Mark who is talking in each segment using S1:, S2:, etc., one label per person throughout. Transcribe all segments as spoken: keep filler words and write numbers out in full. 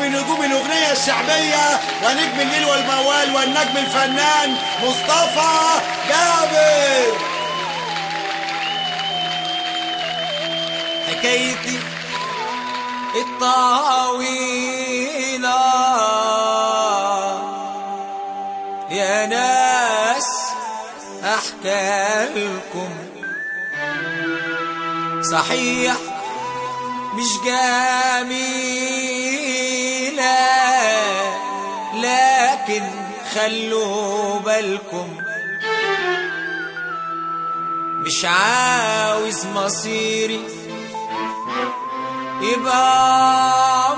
S1: من نجوم الأغنية الشعبية ونجم الليل والموال والنجم الفنان مصطفى جابر.
S2: حكايتي الطويلة يا ناس أحكي لكم، صحيح مش جميلة لكن خلوا بالكم، مش عاوز مصيري يبقى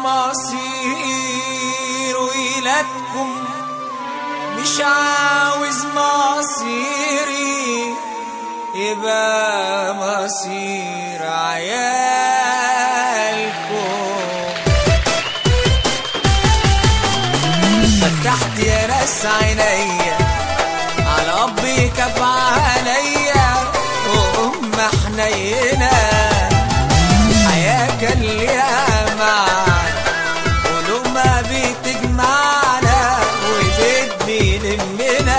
S2: مصير ولادكم، مش عاوز مصيري يبقى مصير عيالكم. فتحت يا ناس عينيا على أبي كف عليا وأم حنينة، حياة كان ليها معنى ولما بتجمعنا وبيت بيلمنا.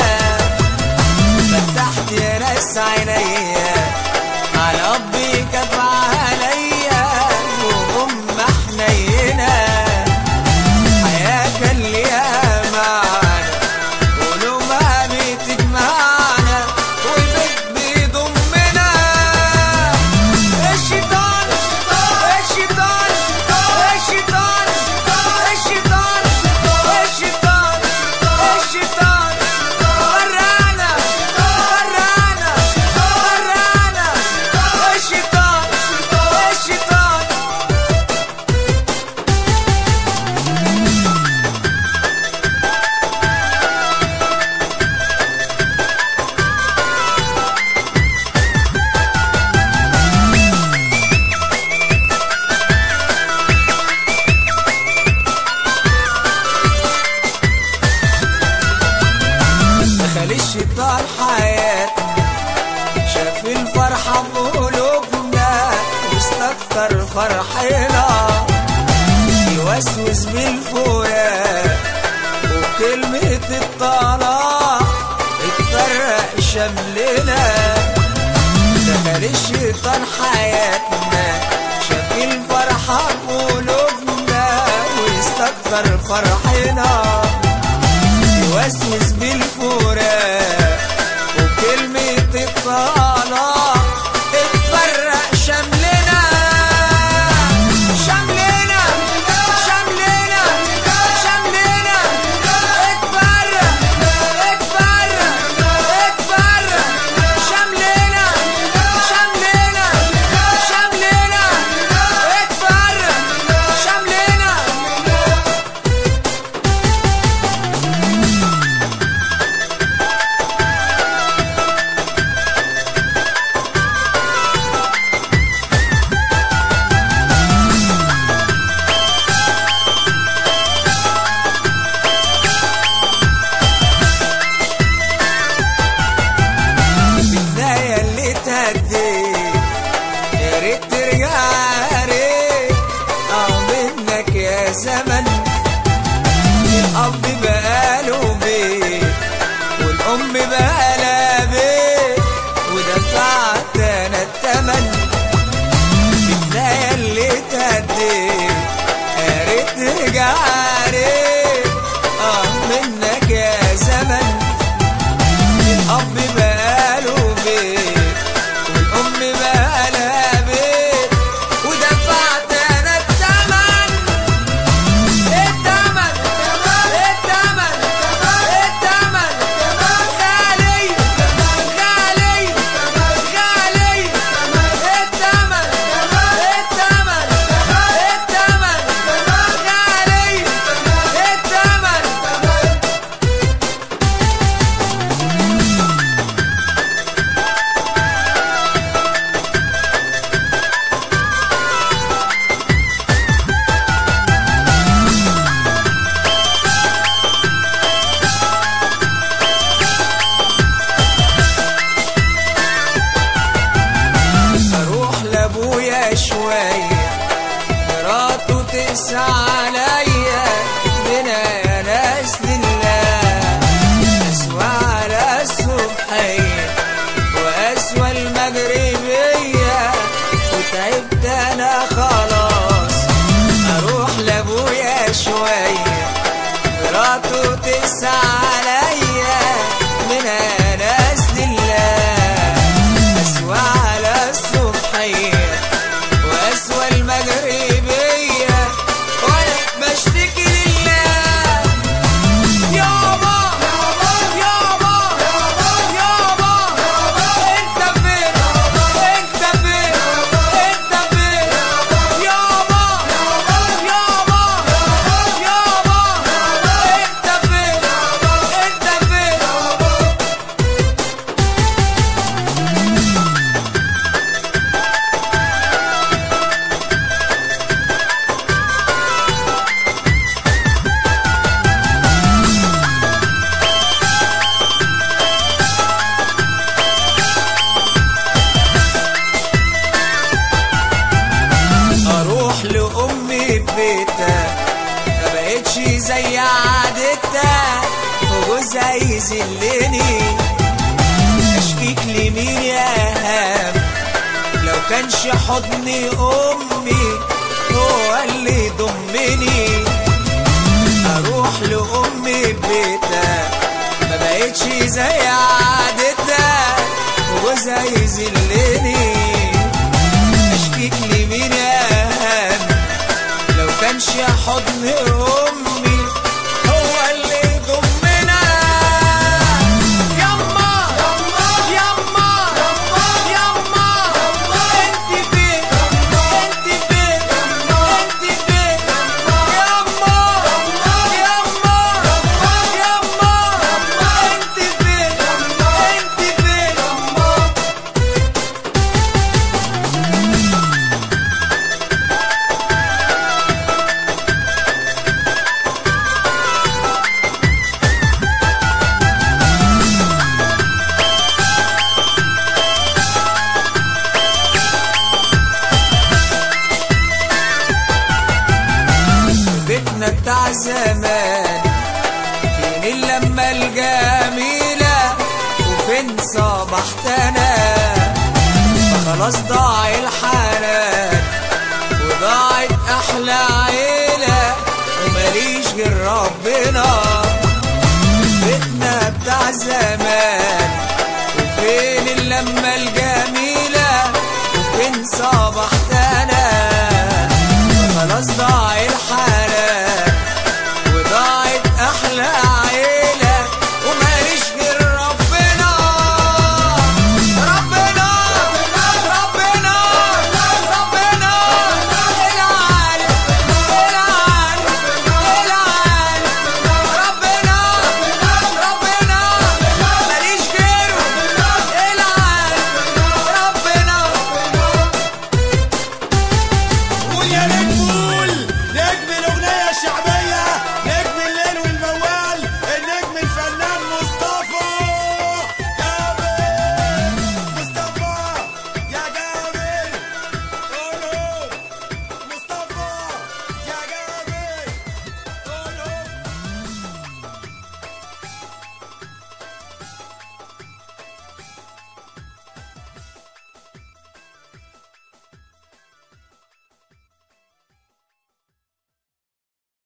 S2: فتحت يا ناس عينيا على أبي كف عليا وأم حنينة، حياة كان ليها معنى ولما بتجمعنا وبيت بيضمنا. الشيطان الشيطان الشيطان الشيطان الشيطان الشيطان ورانا ورانا ورانا الشيطان الشيطان. دخل الشيطان حياتنا، شاف الفرحة في قلوبنا واستكتر فرحنا، يوسوس بالفراق وكلمة الطلاق اتفرق شملنا. دخل الشيطان حياتنا، شاف الفرحة في قلوبنا واستكتر فرحنا، يوسوس بالفراق وكلمة الطلاق اتفرق شملنا شملنا شملنا شملنا اتفرق اتفرق اتفرق شملنا شملنا شملنا اتفرق شملنا. بداية اللي تهديت يا ريت ترجع يا ريت اه منك يا زمن. الأب بقاله بيت والأم بقالها بيت ودفعت أنا التمن. بداية اللي تهديت يا ريت ترجع يا ريت اه منك يا زمن. الأب بقاله بيت والأم بقالها بيت ودفعت أنا التمن التمن التمن التمن غالي غالي غالي التمن التمن التمن غالي التمن. شوية مراته تقسى عليا بقتش زي عادتها وجوزها يذلني. اشكيك لمين يا هام لو كانش حضني امي هو اللي ضمني. اروح لامي ببيتها ما بقتش زي عادتها وجوزها يذلني. اشكيك لمين يا هام لو كانش حضن امي هو اللي ضمنا. يما يما يما انت فين انت فين انت فين يما يما يما انت فين انت فين. بيتنا بتاع زمان فين اللمة الجميلة وفين صبحت انا. فخلاص ضاع الحنان وضاعت احلى عيلة وماليش غير ربنا. بيتنا بتاع زمان وفين اللمة الجميلة وفين صبحت انا. فخلاص ضاع الحنان